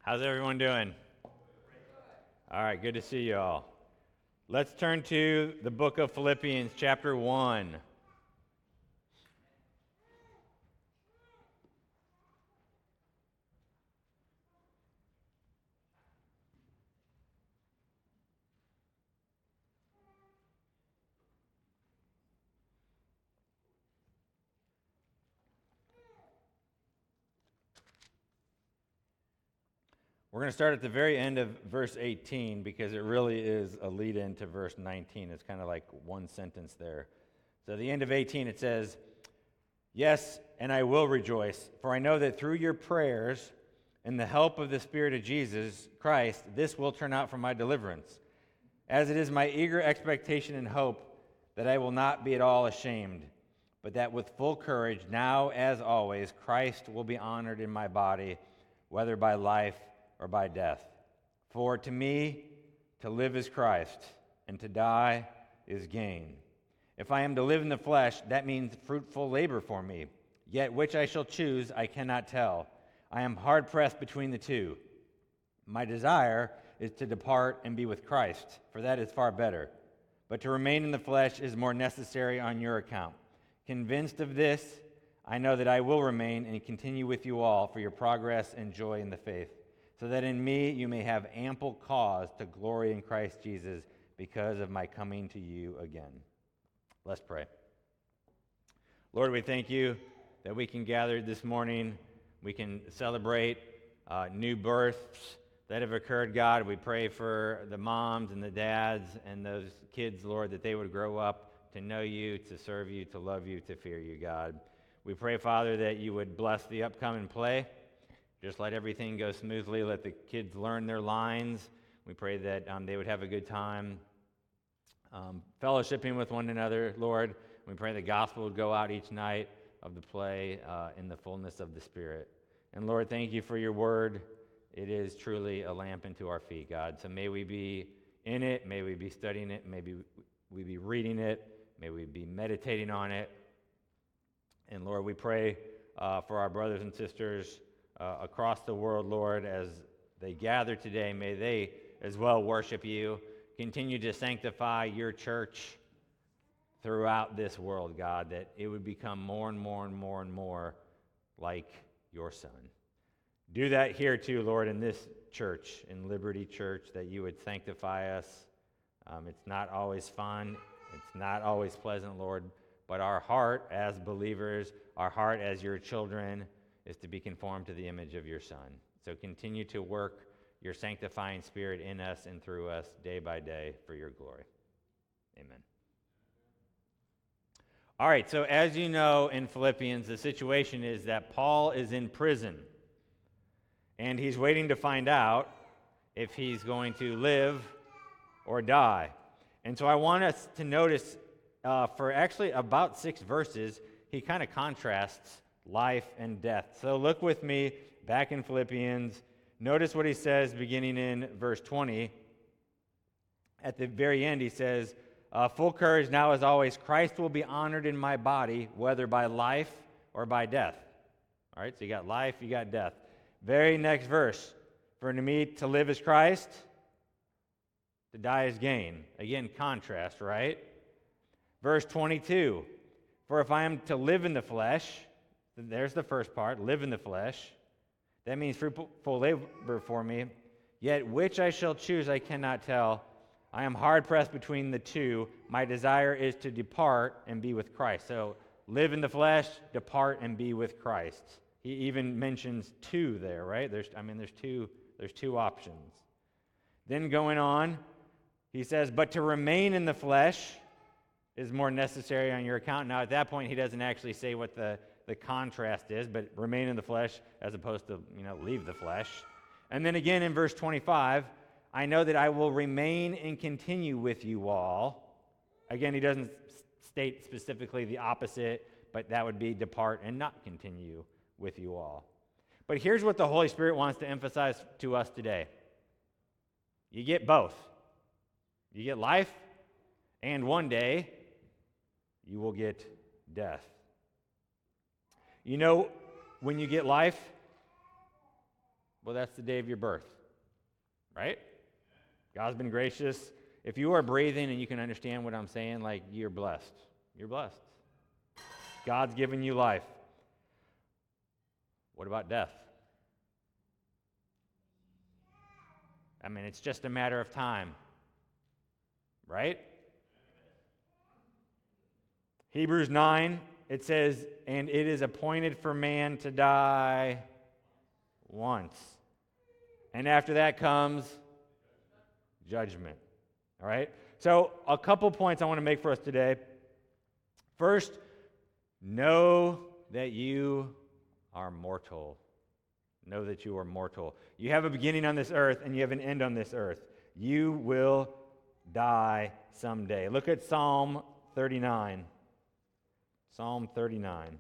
How's everyone doing? All right, good to see you all. Let's turn to the book of Philippians, chapter 1. We're going to start at the very end of verse 18 because it really is a lead in to verse 19. It's kind of like one sentence there. So at the end of 18 it says, "Yes, and I will rejoice, for I know that through your prayers and the help of the Spirit of Jesus Christ, this will turn out for my deliverance, as it is my eager expectation and hope that I will not be at all ashamed, but that with full courage, now as always, Christ will be honored in my body, whether by life or by death. For to me, to live is Christ, and to die is gain. If I am to live in the flesh, that means fruitful labor for me. Yet which I shall choose, I cannot tell. I am hard-pressed between the two. My desire is to depart and be with Christ, for that is far better. But to remain in the flesh is more necessary on your account. Convinced of this, I know that I will remain and continue with you all for your progress and joy in the faith, so that in me you may have ample cause to glory in Christ Jesus because of my coming to you again." Let's pray. Lord, we thank you that we can gather this morning. We can celebrate new births that have occurred, God. We pray for the moms and the dads and those kids, Lord, that they would grow up to know you, to serve you, to love you, to fear you, God. We pray, Father, that you would bless the upcoming play. Just let everything go smoothly. Let the kids learn their lines. We pray that they would have a good time fellowshipping with one another, Lord. We pray the gospel would go out each night of the play in the fullness of the Spirit. And Lord, thank you for your word. It is truly a lamp unto our feet, God. So may we be in it. May we be studying it. May we be reading it. May we be meditating on it. And Lord, we pray for our brothers and sisters across the world, Lord, as they gather today. May they as well worship you. Continue to sanctify your church throughout this world, God, that it would become more and more and more and more like your Son. Do that here too, Lord, in this church, in Liberty Church, that you would sanctify us. It's not always fun. It's not always pleasant, Lord, but our heart as believers, our heart as your children, is to be conformed to the image of your Son. So continue to work your sanctifying Spirit in us and through us day by day for your glory. Amen. All right, so as you know, in Philippians, the situation is that Paul is in prison, and he's waiting to find out if he's going to live or die. And so I want us to notice for actually about 6 verses, he kind of contrasts life and death. So look with me back in Philippians. Notice what he says beginning in verse 20. At the very end, he says, "Full courage now as always, Christ will be honored in my body, whether by life or by death." All right, so you got life, you got death. Very next verse. "For to me to live is Christ, to die is gain." Again, contrast, right? Verse 22. "For if I am to live in the flesh," there's the first part, live in the flesh. That means fruitful labor for me. "Yet which I shall choose I cannot tell. I am hard-pressed between the two. My desire is to depart and be with Christ." So live in the flesh, depart and be with Christ. He even mentions 2 there, right? There's two options. Then going on, he says, "But to remain in the flesh is more necessary on your account." Now at that point, he doesn't actually say what the contrast is, but remain in the flesh as opposed to, leave the flesh. And then again in verse 25, "I know that I will remain and continue with you all." Again, he doesn't state specifically the opposite, but that would be depart and not continue with you all. But here's what the Holy Spirit wants to emphasize to us today. You get both. You get life, and one day you will get death. When you get life, Well, that's the day of your birth, right? God's been gracious. If you are breathing and you can understand what I'm saying, like, you're blessed. You're blessed. God's given you life. What about death? I mean, it's just a matter of time, right? Hebrews 9, it says, and it is appointed for man to die once. And after that comes judgment. All right? So, a couple points I want to make for us today. First, know that you are mortal. Know that you are mortal. You have a beginning on this earth and you have an end on this earth. You will die someday. Look at Psalm 39. Psalm 39.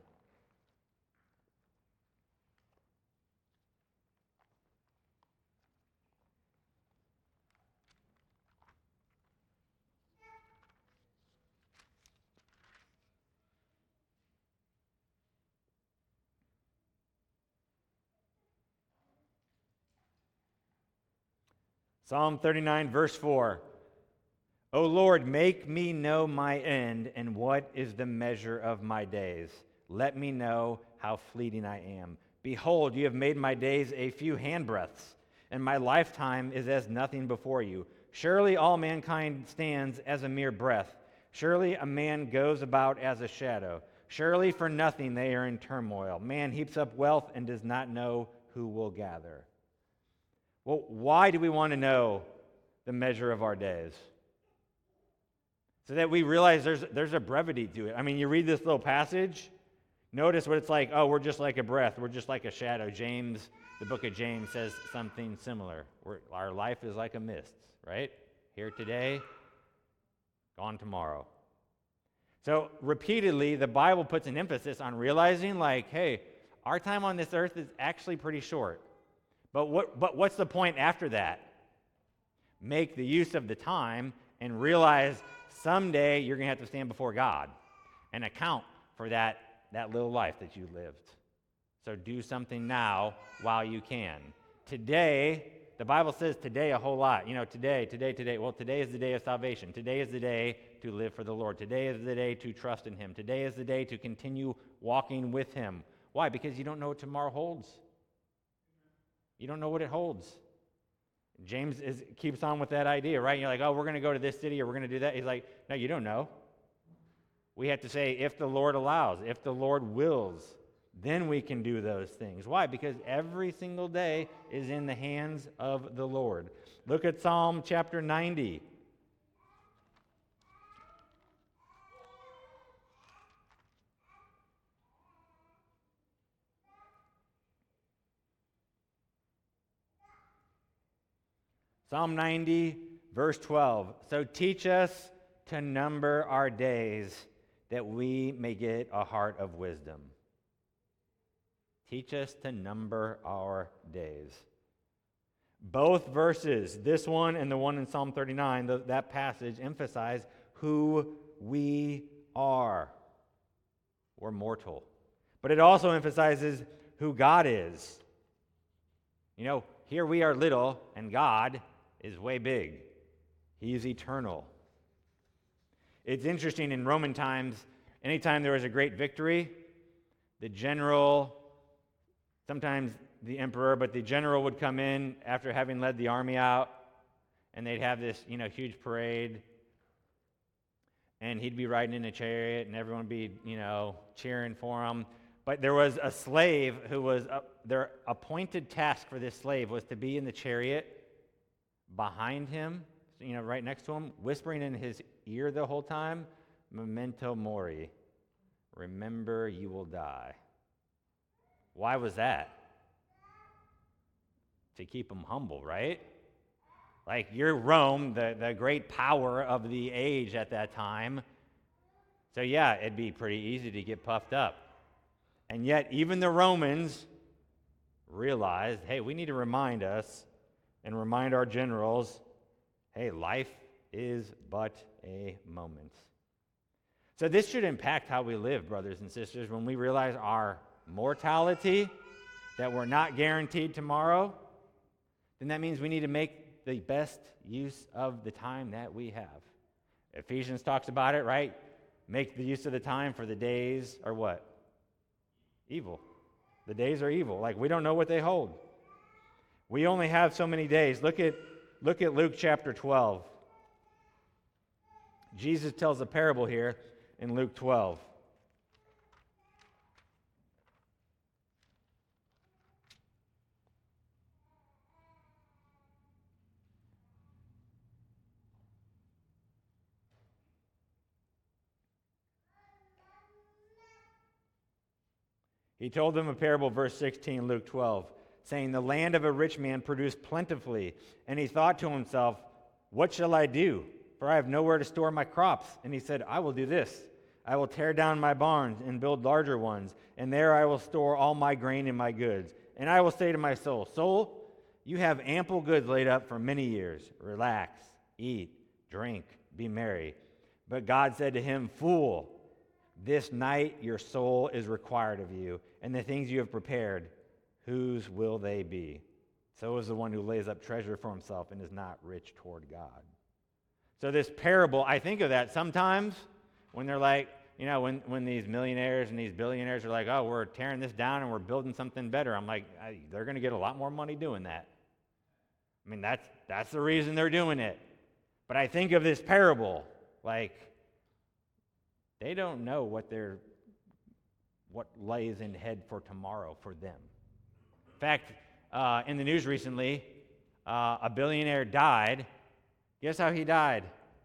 Psalm 39, verse 4. O Lord, make me know my end, and what is the measure of my days. Let me know how fleeting I am. Behold, you have made my days a few handbreadths, and my lifetime is as nothing before you. Surely all mankind stands as a mere breath. Surely a man goes about as a shadow. Surely for nothing they are in turmoil. Man heaps up wealth and does not know who will gather. Well, why do we want to know the measure of our days? So that we realize there's a brevity to it. I mean, you read this little passage, notice what it's like. Oh, we're just like a breath. We're just like a shadow. James, the book of James says something similar. Our life is like a mist, right? Here today, gone tomorrow. So repeatedly, the Bible puts an emphasis on realizing, like, hey, our time on this earth is actually pretty short. But what's the point after that? Make the use of the time and realize someday you're going to have to stand before God and account for that little life that you lived. So do something now while you can. Today, the Bible says today a whole lot. You know, today. Well, today is the day of salvation. Today is the day to live for the Lord. Today is the day to trust in Him. Today is the day to continue walking with Him. Why? Because you don't know what tomorrow holds. You don't know what it holds. James keeps on with that idea, right? You're like, oh, we're going to go to this city or we're going to do that. He's like, no, you don't know. We have to say, if the Lord allows, if the Lord wills, then we can do those things. Why? Because every single day is in the hands of the Lord. Look at Psalm chapter 90. Psalm 90, verse 12. So teach us to number our days that we may get a heart of wisdom. Teach us to number our days. Both verses, this one and the one in Psalm 39, that passage emphasize who we are. We're mortal. But it also emphasizes who God is. You know, here we are little, and God is way big. He is eternal. It's interesting, in Roman times, anytime there was a great victory, the general, sometimes the emperor, but the general would come in after having led the army out, and they'd have this, huge parade, and he'd be riding in a chariot, and everyone would be, cheering for him. But there was a slave who was, their appointed task for this slave was to be in the chariot behind him, right next to him, whispering in his ear the whole time, memento mori, remember you will die. Why was that? To keep him humble, right? Like, you're Rome, the great power of the age at that time. So yeah, it'd be pretty easy to get puffed up. And yet, even the Romans realized, hey, we need to remind us and remind our generals, hey, life is but a moment. So this should impact how we live, brothers and sisters, when we realize our mortality, that we're not guaranteed tomorrow. then that means we need to make the best use of the time that we have. Ephesians talks about it, right? Make the use of the time, for the days are what? Evil. The days are evil. Like, we don't know what they hold. We only have so many days. Look at Luke chapter 12. Jesus tells a parable here in Luke 12. He told them a parable, verse 16, Luke 12, saying, "The land of a rich man produced plentifully, and he thought to himself, 'What shall I do? For I have nowhere to store my crops.' And he said, 'I will do this. I will tear down my barns and build larger ones, and there I will store all my grain and my goods. And I will say to my soul, Soul, you have ample goods laid up for many years. Relax, eat, drink, be merry.' But God said to him, 'Fool, this night your soul is required of you, and the things you have prepared, whose will they be? So is the one who lays up treasure for himself and is not rich toward God.'" So this parable, I think of that sometimes when they're like, when these millionaires and these billionaires are like, "Oh, we're tearing this down and we're building something better." I'm like, they're going to get a lot more money doing that. I mean, that's the reason they're doing it. But I think of this parable, like, they don't know what lays in head for tomorrow for them. In fact, in the news recently, a billionaire died. Guess how he died?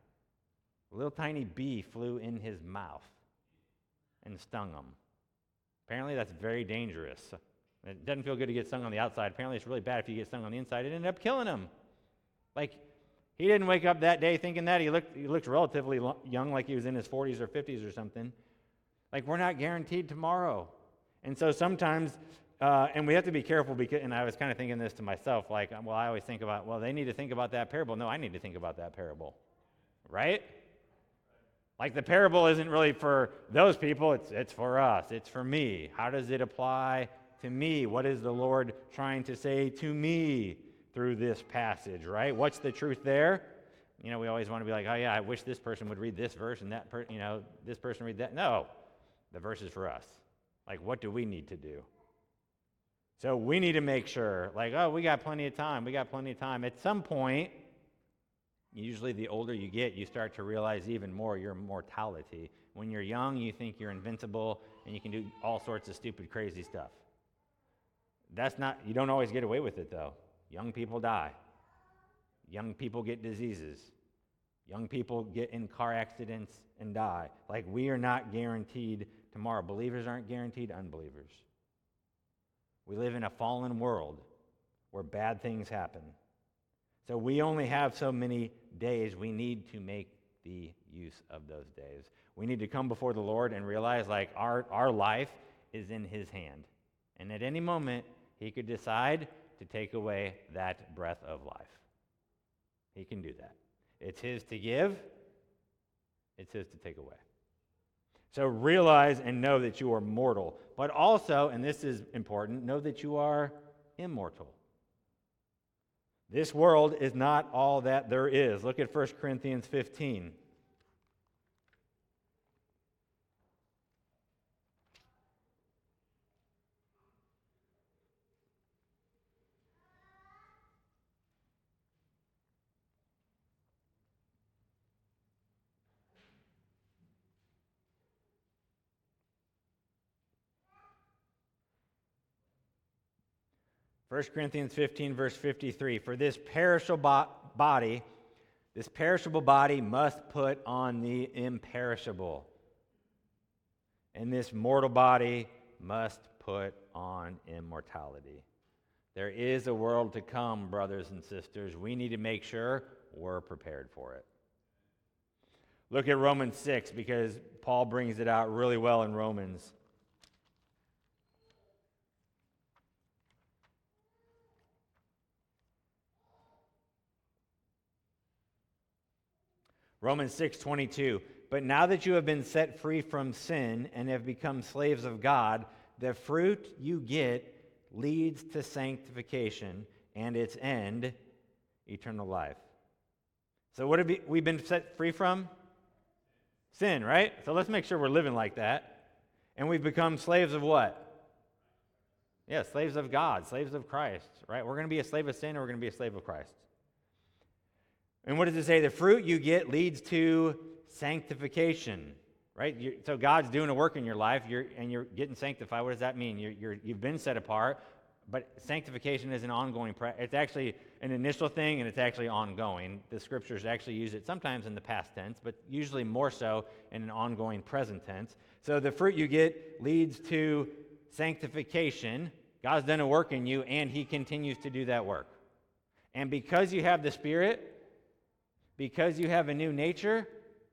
A little tiny bee flew in his mouth and stung him. Apparently that's very dangerous. It doesn't feel good to get stung on the outside. Apparently it's really bad if you get stung on the inside. It ended up killing him. Like, he didn't wake up that day thinking that. He looked relatively young, like he was in his 40s or 50s or something. Like, we're not guaranteed tomorrow. And so sometimes, and we have to be careful, because, and I was kind of thinking this to myself, like, well, I always think about, well, they need to think about that parable. No, I need to think about that parable, right? Like, the parable isn't really for those people, it's for us, it's for me. How does it apply to me? What is the Lord trying to say to me through this passage, right? What's the truth there? We always want to be like, oh yeah, I wish this person would read this verse and that this person read that. No, the verse is for us. Like, what do we need to do? So we need to make sure, like, oh, we got plenty of time. At some point, usually the older you get, you start to realize even more your mortality. When you're young, you think you're invincible and you can do all sorts of stupid, crazy stuff. You don't always get away with it, though. Young people die. Young people get diseases. Young people get in car accidents and die. Like, we are not guaranteed tomorrow. Believers aren't guaranteed unbelievers. We live in a fallen world where bad things happen. So we only have so many days. We need to make the use of those days. We need to come before the Lord and realize, like, our life is in His hand. And at any moment, He could decide to take away that breath of life. He can do that. It's His to give. It's His to take away. So realize and know that you are mortal. But also, and this is important, know that you are immortal. This world is not all that there is. Look at 1 Corinthians 15. First Corinthians 15, verse 53, "For this perishable body must put on the imperishable, and this mortal body must put on immortality." There is a world to come, brothers and sisters. We need to make sure we're prepared for it. Look at Romans 6, because Paul brings it out really well in Romans. Romans 6:22, "But now that you have been set free from sin and have become slaves of God, the fruit you get leads to sanctification, and its end, eternal life. So what have we been set free from? Sin, right? So let's make sure we're living like that. And we've become slaves of what? Yeah, slaves of God, slaves of Christ, right? We're going to be a slave of sin, or we're going to be a slave of Christ. And what does it say? The fruit you get leads to sanctification, right? So God's doing a work in your life, you're getting sanctified. What does that mean? You've been set apart, but sanctification is an ongoing practice. It's actually an initial thing, and it's actually ongoing. The scriptures actually use it sometimes in the past tense, but usually more so in an ongoing present tense. So the fruit you get leads to sanctification. God's done a work in you, and he continues to do that work. And because you have the Spirit, because you have a new nature,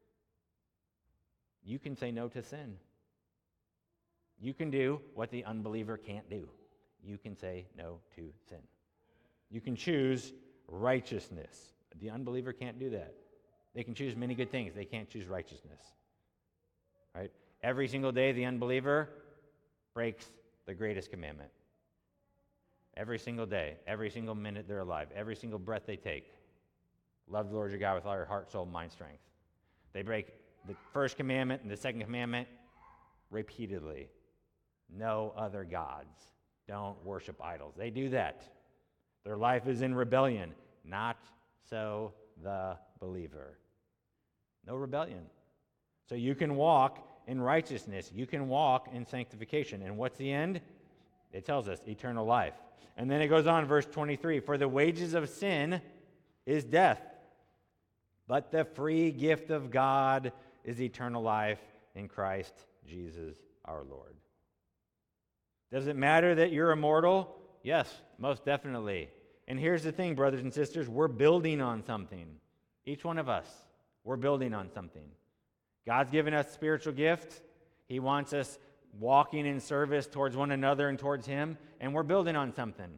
you can say no to sin. You can do what the unbeliever can't do. You can say no to sin. You can choose righteousness. The unbeliever can't do that. They can choose many good things. They can't choose righteousness. Right? Every single day, the unbeliever breaks the greatest commandment. Every single day, every single minute they're alive, every single breath they take. Love the Lord your God with all your heart, soul, mind, strength. They break the first commandment and the second commandment repeatedly. No other gods. Don't worship idols. They do that. Their life is in rebellion. Not so the believer. No rebellion. So you can walk in righteousness. You can walk in sanctification. And what's the end? It tells us eternal life. And then it goes on, verse 23. For the wages of sin is death, but the free gift of God is eternal life in Christ Jesus our Lord. Does it matter that you're immortal? Yes, most definitely. And here's the thing, brothers and sisters, we're building on something. Each one of us, we're building on something. God's given us spiritual gifts. He wants us walking in service towards one another and towards Him, and we're building on something.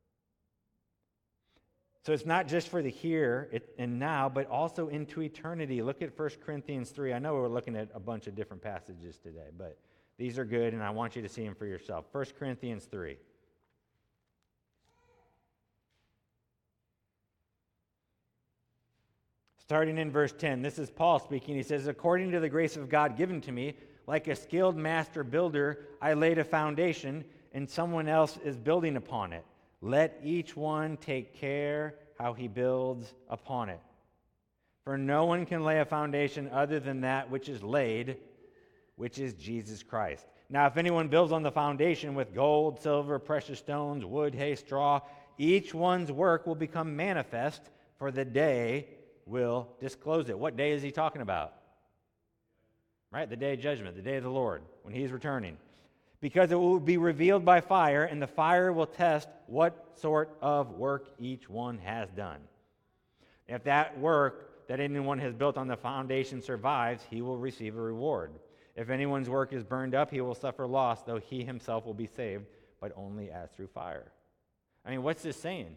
So it's not just for the here and now, but also into eternity. Look at 1 Corinthians 3. I know we're looking at a bunch of different passages today, but these are good, and I want you to see them for yourself. 1 Corinthians 3. Starting in verse 10, this is Paul speaking. He says, according to the grace of God given to me, like a skilled master builder, I laid a foundation, and someone else is building upon it. Let each one take care how he builds upon it. For no one can lay a foundation other than that which is laid, which is Jesus Christ. Now, if anyone builds on the foundation with gold, silver, precious stones, wood, hay, straw, each one's work will become manifest, for the day will disclose it. What day is he talking about? Right? The day of judgment, the day of the Lord, when he's returning. Because it will be revealed by fire, and the fire will test what sort of work each one has done. If that work that anyone has built on the foundation survives, he will receive a reward. If anyone's work is burned up, he will suffer loss, though he himself will be saved, but only as through fire. I mean, what's this saying?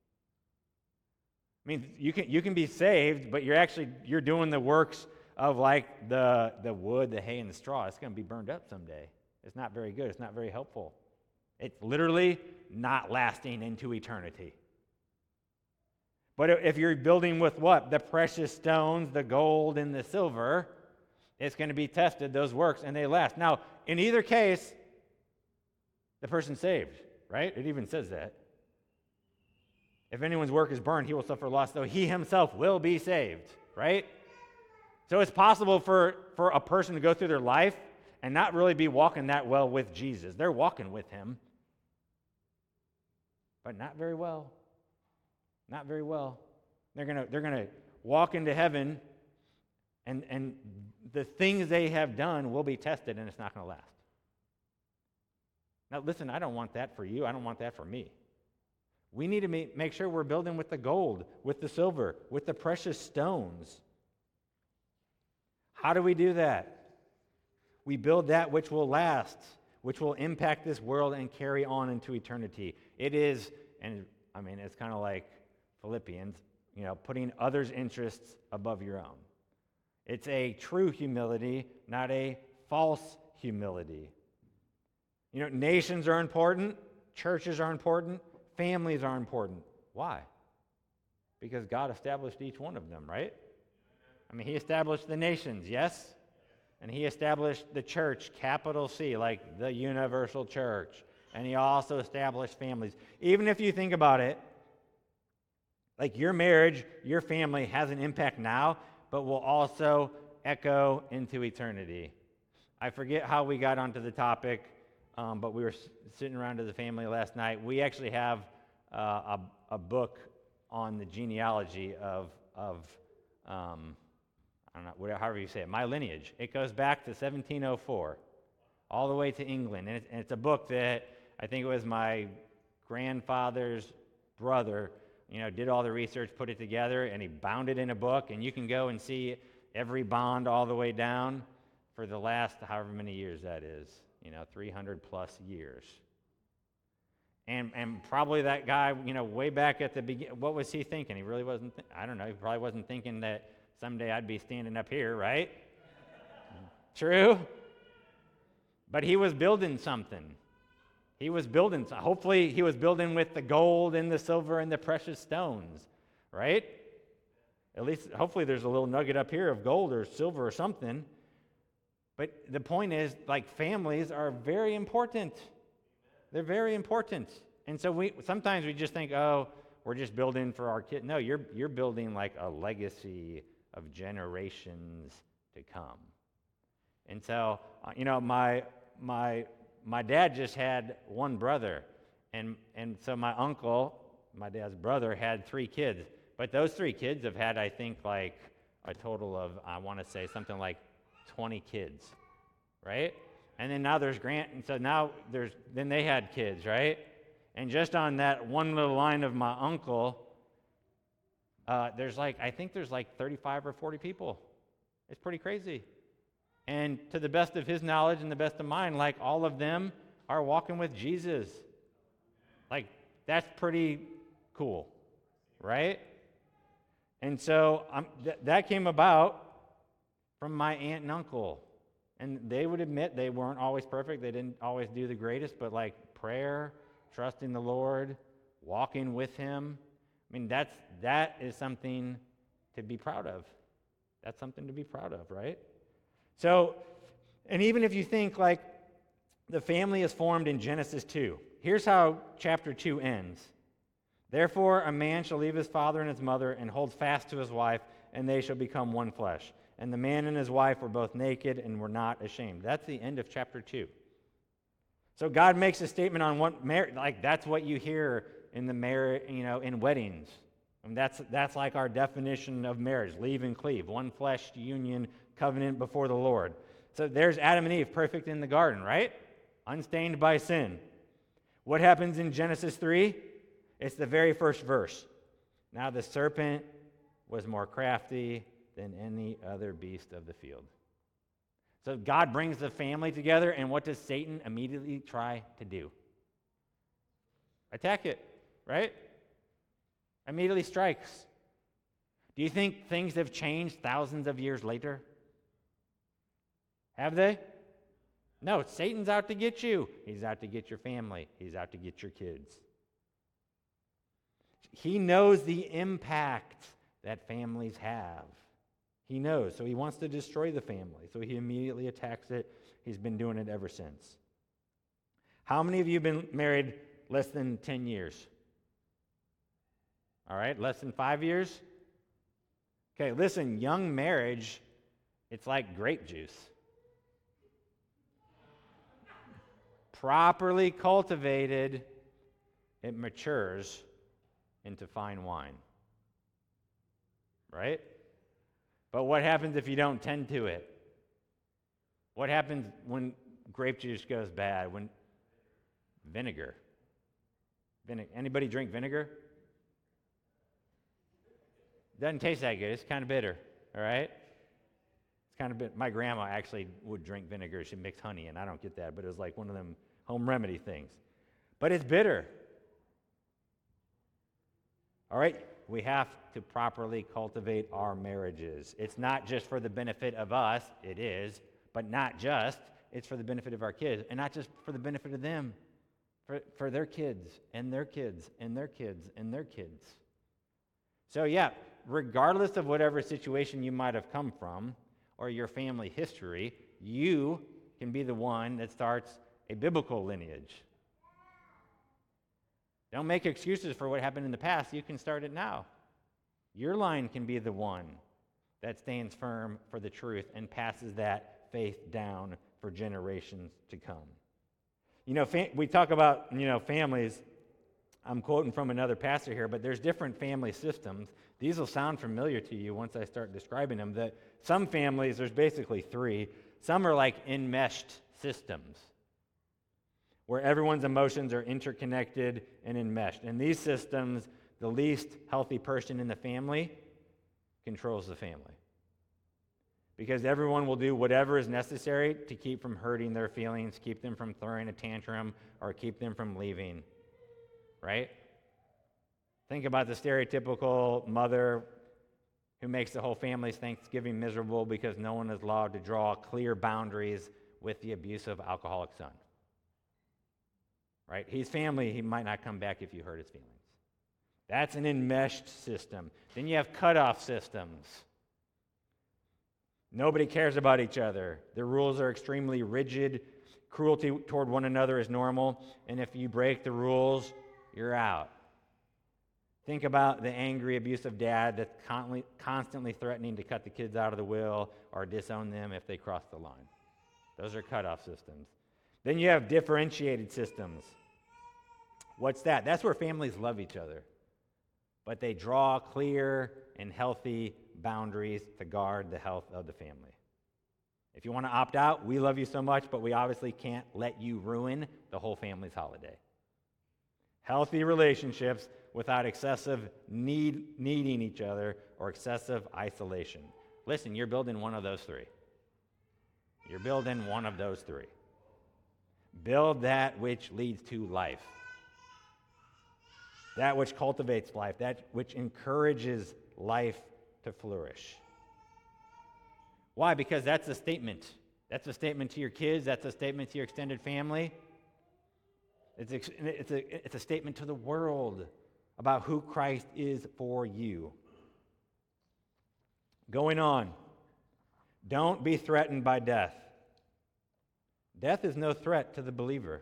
I mean, you can be saved, but you're doing the works of like the wood, the hay, and the straw. It's going to be burned up someday. It's not very good. It's not very helpful. It's literally not lasting into eternity. But if you're building with what? The precious stones, the gold, and the silver, it's going to be tested, those works, and they last. Now, in either case, the person's saved, right? It even says that. If anyone's work is burned, he will suffer loss, though he himself will be saved, right? So it's possible for a person to go through their life and not really be walking that well with Jesus. They're walking with him, but not very well. Not very well. They're gonna walk into heaven, and the things they have done will be tested, and it's not going to last. Now, listen, I don't want that for you. I don't want that for me. We need to make sure we're building with the gold, with the silver, with the precious stones. How do we do that? We build that which will last, which will impact this world and carry on into eternity. It is, and I mean, it's kind of like Philippians, putting others' interests above your own. It's a true humility, not a false humility. Nations are important, churches are important, families are important. Why? Because God established each one of them, right? I mean, he established the nations, yes? And he established the church, capital C, like the universal church. And he also established families. Even if you think about it, like your marriage, your family has an impact now, but will also echo into eternity. I forget how we got onto the topic, but we were sitting around as a family last night. We actually have a book on the genealogy of I don't know, however you say it, my lineage. It goes back to 1704, all the way to England. And it's a book that I think it was my grandfather's brother, did all the research, put it together, and he bound it in a book. And you can go and see every bond all the way down for the last however many years that is, 300 plus years. And probably that guy, way back at the beginning, what was he thinking? He really wasn't, I don't know, he probably wasn't thinking that someday I'd be standing up here, right? True? But he was building something. Hopefully he was building with the gold and the silver and the precious stones, right? At least, hopefully there's a little nugget up here of gold or silver or something. But the point is, like, families are very important. They're very important. And so sometimes we just think, oh, we're just building for our kids. No, you're building like a legacy of generations to come. And so, my dad just had one brother, and so my uncle, my dad's brother, had 3 kids. But those 3 kids have had, I think, like a total of, I want to say something like 20 kids, right? And then now there's and so now then they had kids, right? And just on that one little line of my uncle, there's like 35 or 40 people. It's pretty crazy. And to the best of his knowledge and the best of mine, like, all of them are walking with Jesus. Like, that's pretty cool, right? And so that came about from my aunt and uncle. And they would admit they weren't always perfect. They didn't always do the greatest, but like prayer, trusting the Lord, walking with him. I mean, that is something to be proud of. That's something to be proud of, right? So, and even if you think like the family is formed in Genesis 2, here's how chapter 2 ends. Therefore, a man shall leave his father and his mother and hold fast to his wife, and they shall become one flesh. And the man and his wife were both naked and were not ashamed. That's the end of chapter 2. So God makes a statement on what marriage, like that's what you hear in the marriage, in weddings. And that's like our definition of marriage: leave and cleave, one flesh union, covenant before the Lord. So there's Adam and Eve, perfect in the garden, right? Unstained by sin. What happens in Genesis 3? It's the very first verse. Now the serpent was more crafty than any other beast of the field. So God brings the family together, and what does Satan immediately try to do? Attack it, right? Immediately strikes. Do you think things have changed thousands of years later? Have they? No, Satan's out to get you. He's out to get your family. He's out to get your kids. He knows the impact that families have. He knows, so he wants to destroy the family. So he immediately attacks it. He's been doing it ever since. How many of you have been married less than 10 years? All right, less than 5 years? Okay, listen, young marriage, it's like grape juice. Properly cultivated, it matures into fine wine. Right? But what happens if you don't tend to it? What happens when grape juice goes bad? When vinegar? Anybody drink vinegar? Doesn't taste that good. It's kind of bitter, all right? It's kind of bitter. My grandma actually would drink vinegar. She'd mix honey, and I don't get that, but it was like one of them home remedy things. But it's bitter. All right? We have to properly cultivate our marriages. It's not just for the benefit of us. It is, but not just. It's for the benefit of our kids, and not just for the benefit of them, for their kids and their kids and their kids and their kids. So yeah, regardless of whatever situation you might have come from or your family history, you can be the one that starts a biblical lineage. Don't make excuses for what happened in the past. You can start it now. Your line can be the one that stands firm for the truth and passes that faith down for generations to come. We talk about, families. I'm quoting from another pastor here, but there's different family systems. These will sound familiar to you once I start describing them. That some families, there's basically three. Some are like enmeshed systems, where everyone's emotions are interconnected and enmeshed. In these systems, the least healthy person in the family controls the family. Because everyone will do whatever is necessary to keep from hurting their feelings, keep them from throwing a tantrum, or keep them from leaving. Right? Think about the stereotypical mother who makes the whole family's Thanksgiving miserable because no one is allowed to draw clear boundaries with the abusive alcoholic son. Right? He's family. He might not come back if you hurt his feelings. That's an enmeshed system. Then you have cutoff systems. Nobody cares about each other. The rules are extremely rigid. Cruelty toward one another is normal. And if you break the rules, you're out. Think about the angry, abusive dad that's constantly threatening to cut the kids out of the will or disown them if they cross the line. Those are cutoff systems. Then you have differentiated systems. What's that? That's where families love each other, but they draw clear and healthy boundaries to guard the health of the family. If you want to opt out, we love you so much, but we obviously can't let you ruin the whole family's holiday. Healthy relationships without excessive needing each other or excessive isolation. Listen, you're building one of those three. You're building one of those three. Build that which leads to life. That which cultivates life. That which encourages life to flourish. Why? Because that's a statement. That's a statement to your kids. That's a statement to your extended family. It's a statement to the world about who Christ is for you. Going on. Don't be threatened by death. Death is no threat to the believer.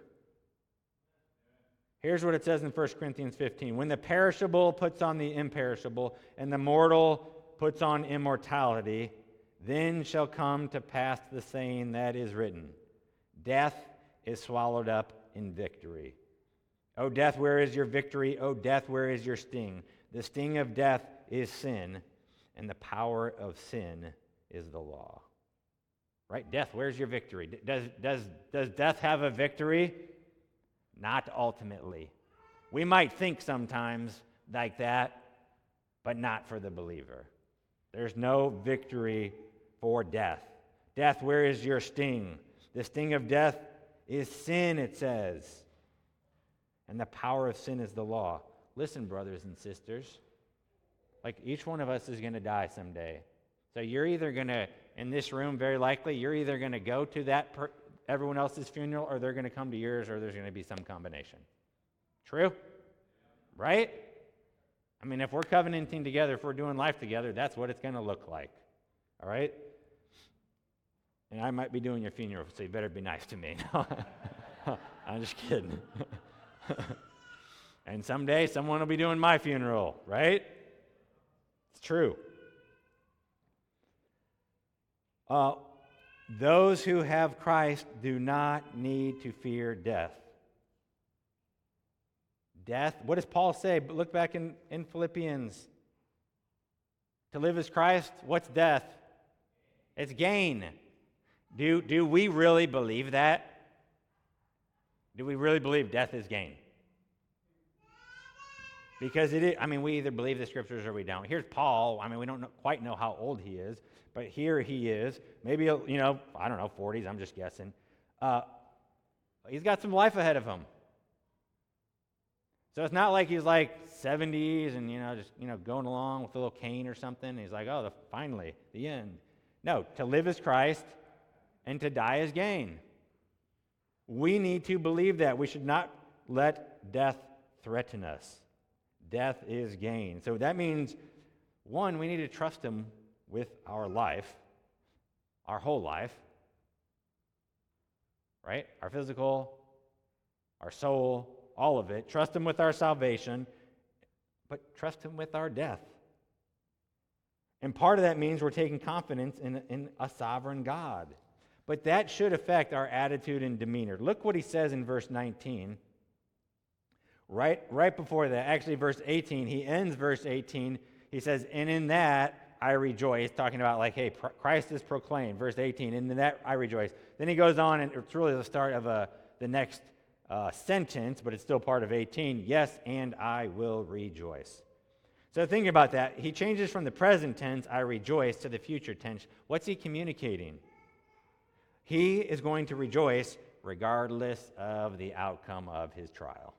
Here's what it says in 1 Corinthians 15. When the perishable puts on the imperishable, and the mortal puts on immortality, then shall come to pass the saying that is written, death is swallowed up in victory. O death, where is your victory? O death, where is your sting? The sting of death is sin, and the power of sin is the law. Right? Death, where's your victory? Does death have a victory? Not ultimately. We might think sometimes like that, but not for the believer. There's no victory for death. Death, where is your sting? The sting of death is sin, it says. And the power of sin is the law. Listen, brothers and sisters, like each one of us is going to die someday. So you're either going to, in this room, very likely, you're either going to go to everyone else's funeral, or they're going to come to yours, or there's going to be some combination. True? Right? I mean, if we're covenanting together, if we're doing life together, that's what it's going to look like. All right? And I might be doing your funeral, so you better be nice to me. I'm just kidding. And someday, someone will be doing my funeral, right? It's true. Those who have Christ do not need to fear death. Death, what does Paul say? Look back in Philippians. To live is Christ. What's death? It's gain. Do we really believe that? Do we really believe death is gain? Because it is, we either believe the scriptures or we don't. Here's Paul. We don't quite know how old he is, but here he is. Maybe, I don't know, 40s, I'm just guessing. He's got some life ahead of him. So it's not like he's like 70s and, just going along with a little cane or something. He's like, finally, the end. No, to live is Christ and to die is gain. We need to believe that. We should not let death threaten us. Death is gain. So that means, one, we need to trust him with our life, our whole life, right? Our physical, our soul, all of it. Trust him with our salvation, but trust him with our death. And part of that means we're taking confidence in a sovereign God. But that should affect our attitude and demeanor. Look what he says in verse 19. Right before that, actually verse 18, he ends verse 18. He says, and in that I rejoice. Talking about like, hey, Christ is proclaimed. Verse 18, and in that I rejoice. Then he goes on, and it's really the start of the next sentence, but it's still part of 18. Yes, and I will rejoice. So think about that. He changes from the present tense, I rejoice, to the future tense. What's he communicating? He is going to rejoice regardless of the outcome of his trial.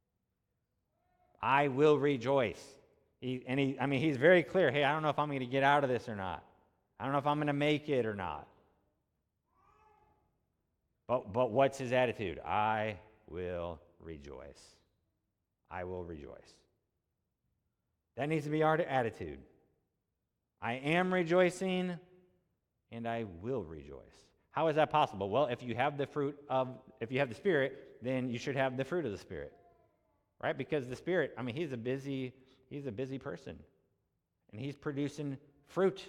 I will rejoice. He's very clear. Hey, I don't know if I'm going to get out of this or not. I don't know if I'm going to make it or not. But what's his attitude? I will rejoice. I will rejoice. That needs to be our attitude. I am rejoicing, and I will rejoice. How is that possible? Well, if you have the Spirit, then you should have the fruit of the Spirit, right? Because the Spirit, he's a busy person, and he's producing fruit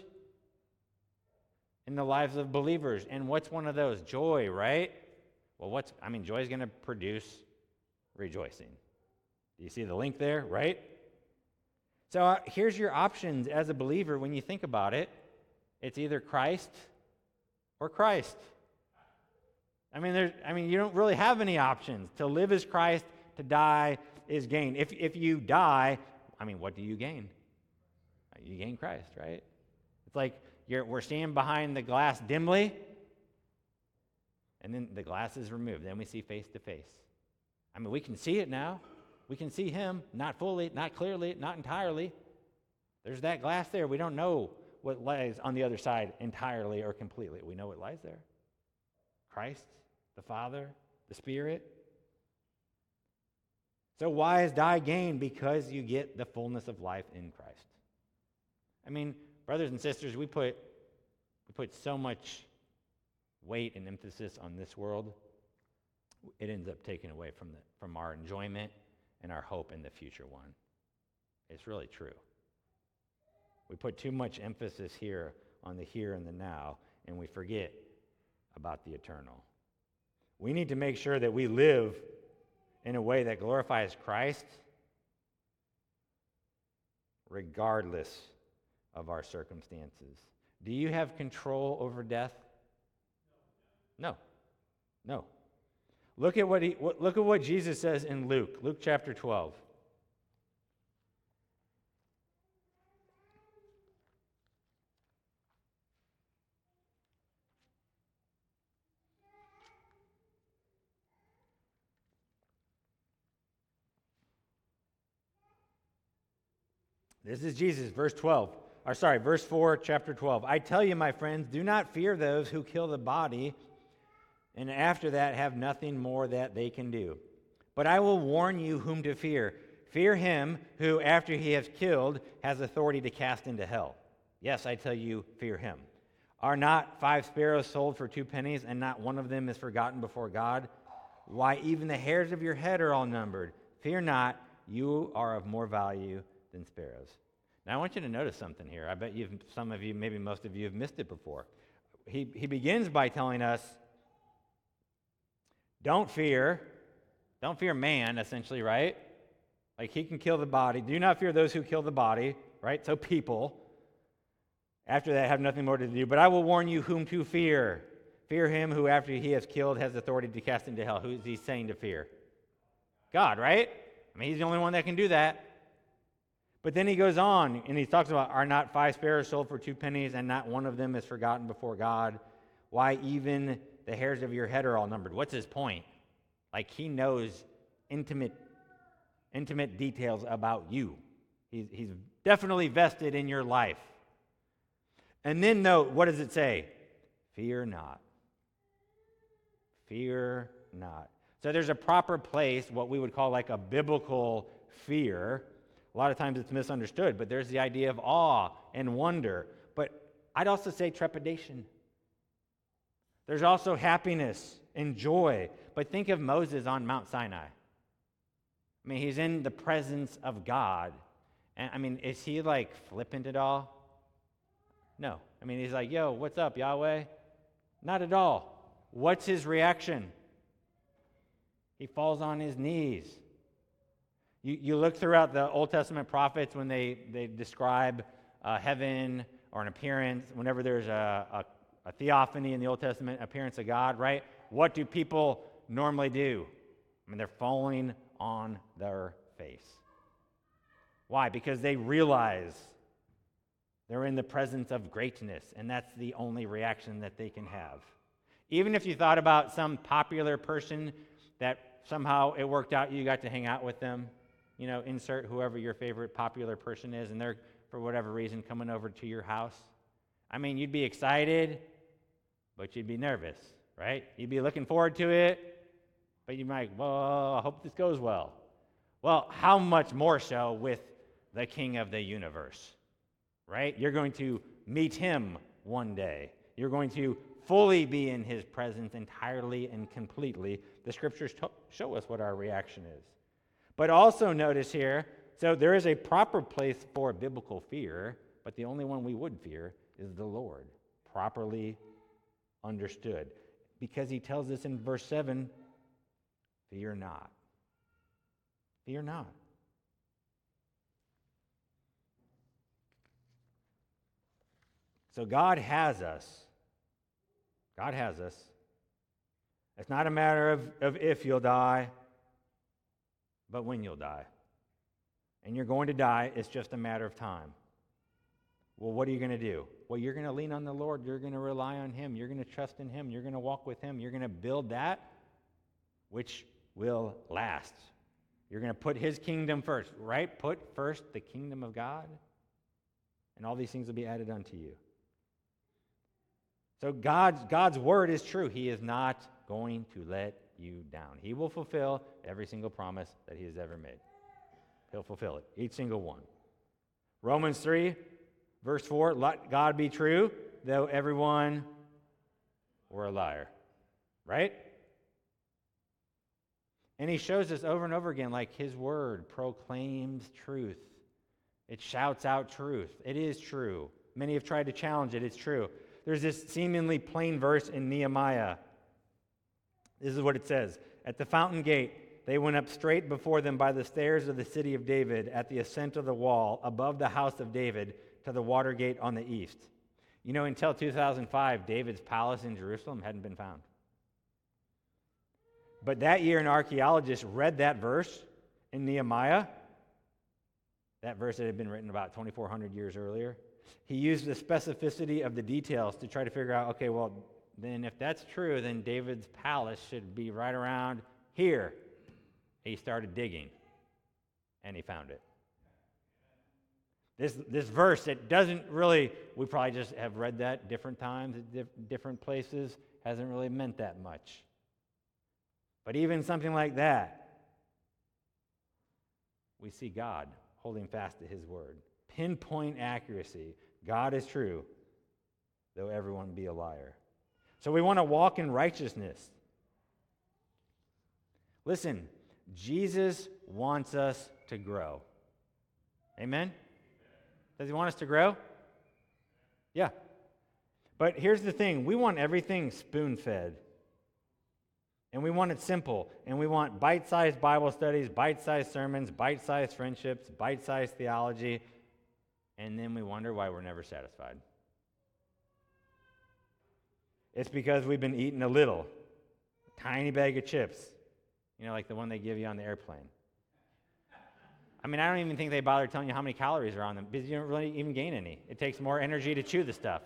in the lives of believers. And what's one of those? Joy, right? Well, joy is going to produce rejoicing. Do you see the link there, right? So here's your options as a believer when you think about it. It's either Christ or Christ. You don't really have any options. To live is Christ, to die is gain. If you die, what do you gain? You gain Christ, right? It's like we're standing behind the glass dimly, and then the glass is removed. Then we see face to face. We can see it now. We can see him, not fully, not clearly, not entirely. There's that glass there. We don't know what lies on the other side entirely or completely. We know what lies there. Christ, the Father, the Spirit. So why is die gain? Because you get the fullness of life in Christ. Brothers and sisters, we put so much weight and emphasis on this world. It ends up taking away from our enjoyment and our hope in the future one. It's really true. We put too much emphasis here on the here and the now, and we forget about the eternal. We need to make sure that we live in a way that glorifies Christ regardless of our circumstances. Do you have control over death? No. Look at what Jesus says in Luke chapter 12. This is Jesus, verse 4, chapter 12. I tell you, my friends, do not fear those who kill the body, and after that have nothing more that they can do. But I will warn you whom to fear. Fear him who, after he has killed, has authority to cast into hell. Yes, I tell you, fear him. Are not 5 sparrows sold for 2 pennies, and not one of them is forgotten before God? Why, even the hairs of your head are all numbered. Fear not, you are of more value than sparrows. Now I want you to notice something here. I bet some of you, maybe most of you, have missed it before. He begins by telling us, don't fear man, essentially, right? Like he can kill the body. Do not fear those who kill the body, right? So people, after that, have nothing more to do. But I will warn you whom to fear. Fear him who, after he has killed, has authority to cast into hell. Who is he saying to fear? God, right? He's the only one that can do that. But then he goes on, and he talks about, are not 5 sparrows sold for 2 pennies, and not one of them is forgotten before God? Why, even the hairs of your head are all numbered. What's his point? Like he knows intimate details about you. He's definitely vested in your life. And then note, what does it say? Fear not. Fear not. So there's a proper place, what we would call like a biblical fear. A lot of times it's misunderstood, but there's the idea of awe and wonder. But I'd also say trepidation. There's also happiness and joy. But think of Moses on Mount Sinai. I mean, he's in the presence of God. And I mean, is he like flippant at all? No. I mean, he's like, yo, what's up, Yahweh? Not at all. What's his reaction? He falls on his knees. You look throughout the Old Testament prophets when they describe heaven or an appearance, whenever there's a theophany in the Old Testament, appearance of God, right? What do people normally do? I mean, they're falling on their face. Why? Because they realize they're in the presence of greatness, and that's the only reaction that they can have. Even if you thought about some popular person that somehow it worked out, you got to hang out with them, insert whoever your favorite popular person is, and they're, for whatever reason, coming over to your house. I mean, you'd be excited, but you'd be nervous, right? You'd be looking forward to it, but you might, well, I hope this goes well. Well, how much more so with the King of the universe, right? You're going to meet him one day. You're going to fully be in his presence entirely and completely. The scriptures show us what our reaction is. But also notice here, so there is a proper place for biblical fear, but the only one we would fear is the Lord, properly understood. Because he tells us in verse 7, fear not. Fear not. So God has us. God has us. It's not a matter of if you'll die, but when you'll die. And you're going to die, it's just a matter of time. Well, what are you going to do? Well, you're going to lean on the Lord. You're going to rely on him. You're going to trust in him. You're going to walk with him. You're going to build that which will last. You're going to put his kingdom first, right? Put first the kingdom of God, and all these things will be added unto you. So God's word is true. He is not going to let you down. He will fulfill every single promise that he has ever made. He'll fulfill it, each single one. Romans 3, verse 4, let God be true, though everyone were a liar. Right? And he shows us over and over again, like his word proclaims truth. It shouts out truth. It is true. Many have tried to challenge it. It's true. There's this seemingly plain verse in Nehemiah. This is what it says. At the fountain gate, they went up straight before them by the stairs of the city of David at the ascent of the wall above the house of David to the water gate on the east. Until 2005, David's palace in Jerusalem hadn't been found. But that year, an archaeologist read that verse in Nehemiah, that verse that had been written about 2,400 years earlier. He used the specificity of the details to try to figure out, okay, well, then if that's true, then David's palace should be right around here. He started digging, and he found it. This verse, it doesn't really, we probably just have read that different times at different places, hasn't really meant that much. But even something like that, we see God holding fast to his word. Pinpoint accuracy. God is true, though everyone be a liar. So we want to walk in righteousness. Listen, Jesus wants us to grow. Amen? Does he want us to grow? Yeah. But here's the thing. We want everything spoon-fed. And we want it simple. And we want bite-sized Bible studies, bite-sized sermons, bite-sized friendships, bite-sized theology. And then we wonder why we're never satisfied. It's because we've been eating a little, tiny bag of chips, like the one they give you on the airplane. I mean, I don't even think they bother telling you how many calories are on them because you don't really even gain any. It takes more energy to chew the stuff.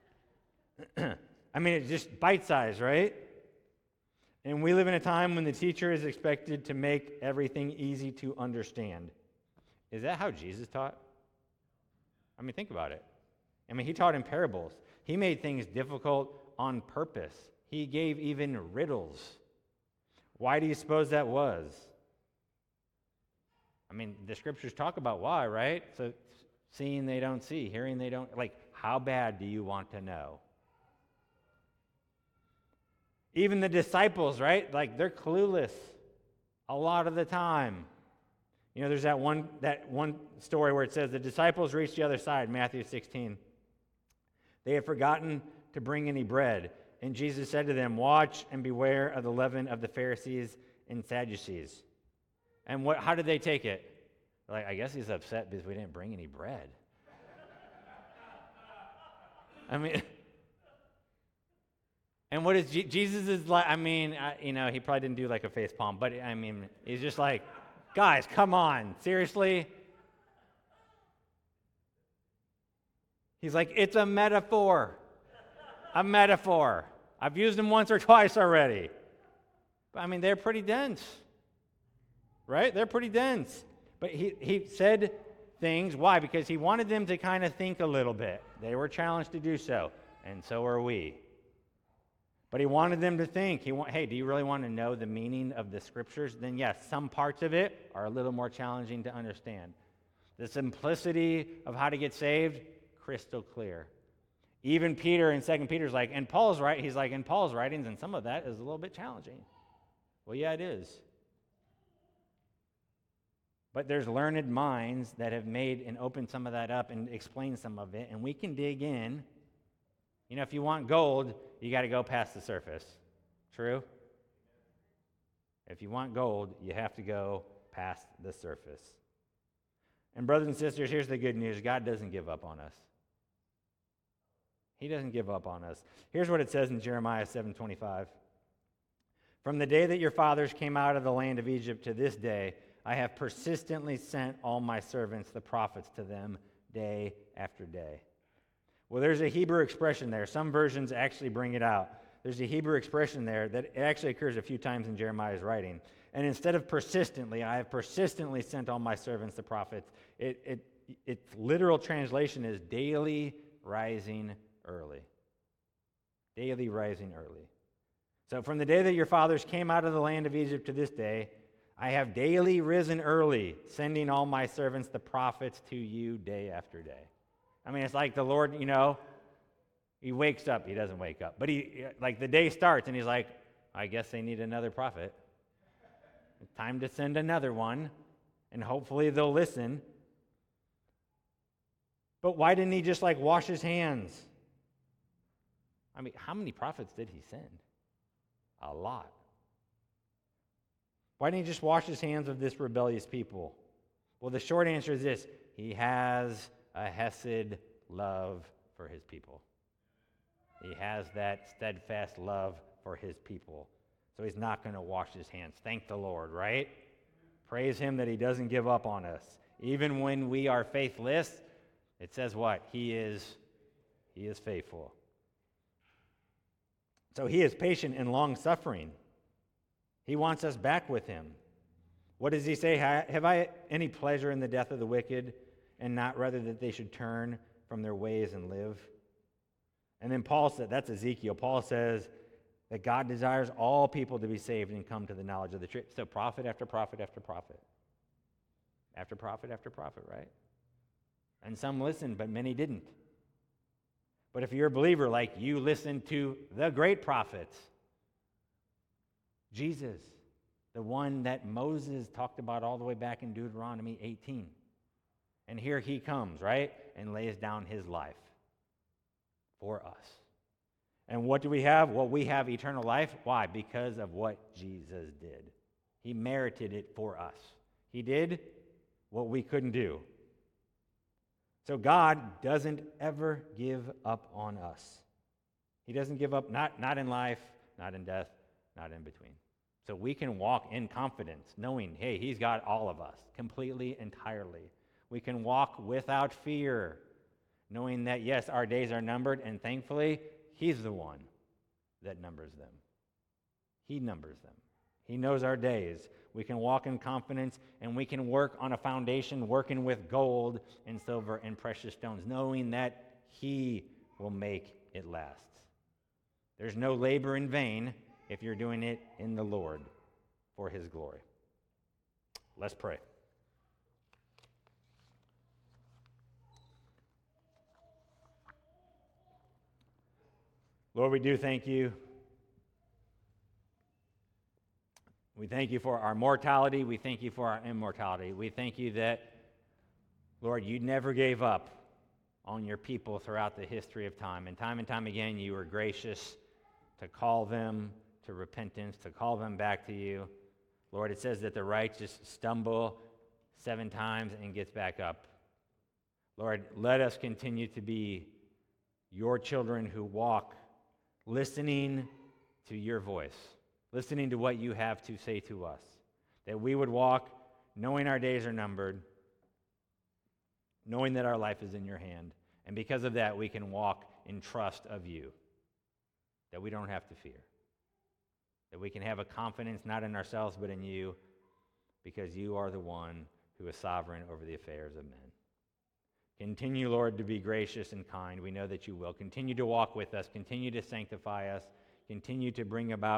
I mean, it's just bite-sized, right? And we live in a time when the teacher is expected to make everything easy to understand. Is that how Jesus taught? I mean, think about it. I mean, he taught in parables. He made things difficult on purpose. He gave even riddles. Why do you suppose that was? I mean, the scriptures talk about why, right? So seeing they don't see, hearing they don't, like, how bad do you want to know? Even the disciples, right? Like, they're clueless a lot of the time. You know, there's that one story where it says the disciples reached the other side, Matthew 16. They had forgotten to bring any bread. And Jesus said to them, "Watch and beware of the leaven of the Pharisees and Sadducees." And how did they take it? Like, I guess he's upset because we didn't bring any bread. I mean, and what is Jesus is like? I mean, he probably didn't do like a face palm, but I mean, he's just like, guys, come on, seriously? He's like, it's a metaphor. A metaphor. I've used them once or twice already. But I mean, they're pretty dense. Right? They're pretty dense. But he said things. Why? Because he wanted them to kind of think a little bit. They were challenged to do so. And so are we. But he wanted them to think. Hey, do you really want to know the meaning of the scriptures? Then yes, some parts of it are a little more challenging to understand. The simplicity of how to get saved, crystal clear. Even Peter in 2 Peter's like, and Paul's right. He's like, in Paul's writings, and some of that is a little bit challenging. Well, yeah, it is. But there's learned minds that have made and opened some of that up and explained some of it, and we can dig in. You know, if you want gold, you got to go past the surface. True? If you want gold, you have to go past the surface. And brothers and sisters, here's the good news. God doesn't give up on us. He doesn't give up on us. Here's what it says in Jeremiah 7:25. From the day that your fathers came out of the land of Egypt to this day, I have persistently sent all my servants, the prophets, to them day after day. Well, there's a Hebrew expression there. Some versions actually bring it out. There's a Hebrew expression there that actually occurs a few times in Jeremiah's writing. And instead of persistently, I have persistently sent all my servants, the prophets, its literal translation is daily rising early. Daily rising early. So from the day that your fathers came out of the land of Egypt to this day, I have daily risen early, sending all my servants, the prophets, to you day after day. I mean, it's like the Lord, he wakes up. He doesn't wake up. But the day starts, and he's like, I guess they need another prophet. It's time to send another one, and hopefully they'll listen. But why didn't he just, wash his hands? I mean, how many prophets did he send? A lot. Why didn't he just wash his hands of this rebellious people? Well, the short answer is this. He has a hesed love for his people. He has that steadfast love for his people. So he's not going to wash his hands. Thank the Lord, right? Praise him that he doesn't give up on us. Even when we are faithless, it says what? He is faithful. So he is patient and long-suffering. He wants us back with him. What does he say? Have I any pleasure in the death of the wicked, and not rather that they should turn from their ways and live? And then Paul said, that's Ezekiel. Paul says that God desires all people to be saved and come to the knowledge of the truth. So prophet after prophet after prophet. After prophet after prophet, right? And some listened, but many didn't. But if you're a believer, you listen to the great prophets, Jesus, the one that Moses talked about all the way back in Deuteronomy 18. And here he comes, right? And lays down his life for us. And what do we have? Well, we have eternal life. Why? Because of what Jesus did. He merited it for us. He did what we couldn't do. So God doesn't ever give up on us. He doesn't give up, not in life, not in death, not in between. So we can walk in confidence, knowing, hey, he's got all of us, completely, entirely. We can walk without fear, knowing that, yes, our days are numbered, and thankfully, he's the one that numbers them. He numbers them. He knows our days. We can walk in confidence, and we can work on a foundation, working with gold and silver and precious stones, knowing that he will make it last. There's no labor in vain if you're doing it in the Lord. for his glory. Let's pray. Lord, we do thank you. We thank you for our mortality. We thank you for our immortality. We thank you that, Lord, you never gave up on your people throughout the history of time. And time again, you were gracious to call them to repentance, to call them back to you. Lord, it says that the righteous stumble 7 times and gets back up. Lord, let us continue to be your children who walk listening to your voice, listening to what you have to say to us, that we would walk knowing our days are numbered, knowing that our life is in your hand, and because of that, we can walk in trust of you, that we don't have to fear, that we can have a confidence not in ourselves but in you, because you are the one who is sovereign over the affairs of men. Continue, Lord, to be gracious and kind. We know that you will. Continue to walk with us. Continue to sanctify us. Continue to bring about